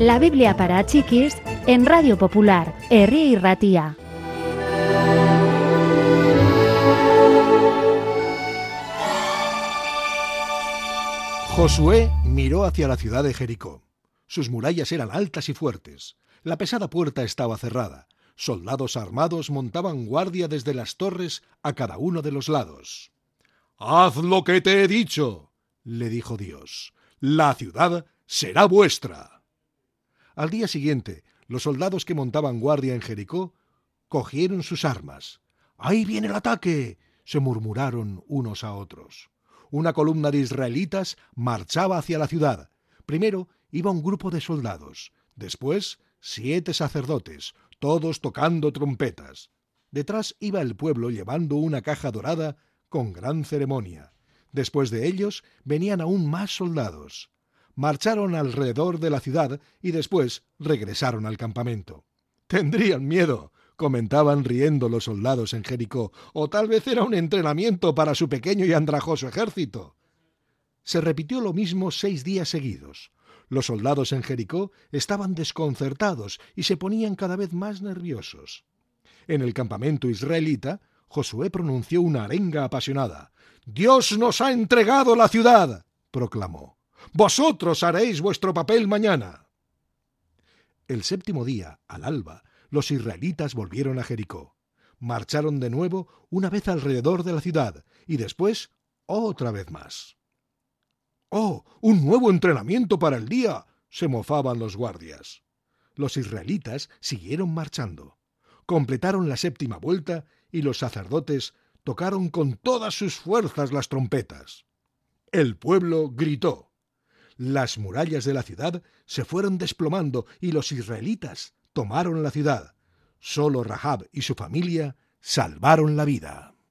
La Biblia para chiquis en Radio Popular, Herri y Ratia. Josué miró hacia la ciudad de Jericó. Sus murallas eran altas y fuertes. La pesada puerta estaba cerrada. Soldados armados montaban guardia desde las torres a cada uno de los lados. «Haz lo que te he dicho», le dijo Dios. «La ciudad será vuestra». Al día siguiente, los soldados que montaban guardia en Jericó cogieron sus armas. «¡Ahí viene el ataque!», se murmuraron unos a otros. Una columna de israelitas marchaba hacia la ciudad. Primero iba un grupo de soldados, después 7 sacerdotes, todos tocando trompetas. Detrás iba el pueblo llevando una caja dorada con gran ceremonia. Después de ellos venían aún más soldados. Marcharon alrededor de la ciudad y después regresaron al campamento. «Tendrían miedo», comentaban riendo los soldados en Jericó, «o tal vez era un entrenamiento para su pequeño y andrajoso ejército». Se repitió lo mismo 6 días seguidos. Los soldados en Jericó estaban desconcertados y se ponían cada vez más nerviosos. En el campamento israelita, Josué pronunció una arenga apasionada. «Dios nos ha entregado la ciudad», proclamó. «Vosotros haréis vuestro papel mañana». El 7º día, al alba, los israelitas volvieron a Jericó. Marcharon de nuevo una vez alrededor de la ciudad y después otra vez más. «¡Oh, un nuevo entrenamiento para el día!», se mofaban los guardias. Los israelitas siguieron marchando. Completaron la 7ª vuelta y los sacerdotes tocaron con todas sus fuerzas las trompetas. El pueblo gritó. Las murallas de la ciudad se fueron desplomando y los israelitas tomaron la ciudad. Solo Rahab y su familia salvaron la vida.